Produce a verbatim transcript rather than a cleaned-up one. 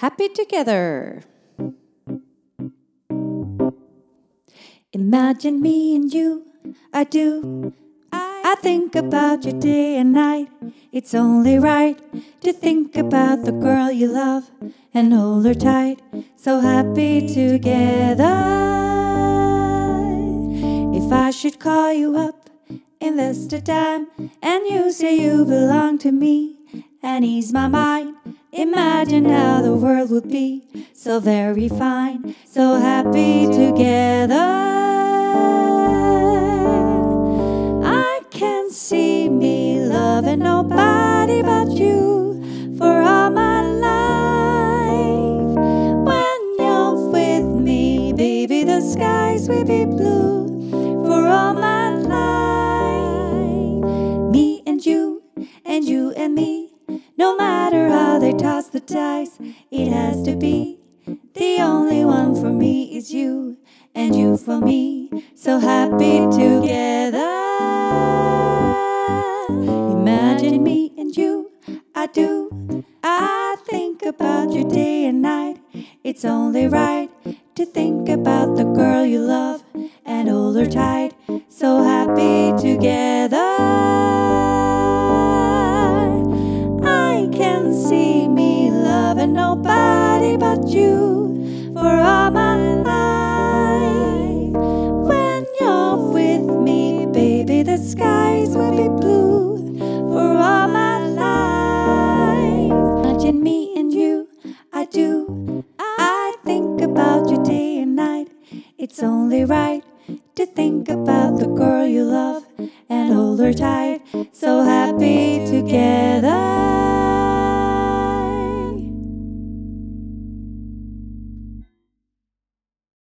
happy together. Imagine me and you, I do. I think about you day and night. It's only right to think about the girl you love and hold her tight. So happy together. If I should call you up, invest a time, and you say you belong to me, and ease my mind, imagine how the world would be so very fine, so happy together. I can see me loving nobody but you for all my life. When you're with me, baby, the skies will be blue for all my life. Me and you, and you and me, no matter how they toss the dice, it has to be. The only one for me is you, and you for me, so happy together. Imagine me and you, I do. I think about you day and night. It's only right to think about the girl you love and hold her tight, so happy together. I can see me loving nobody but you for all my life. When you're with me, baby, the skies will be blue for all my life. Imagine me and you, I do. I think about you day and night. It's only right to think about the girl you love and hold her tight, so happy to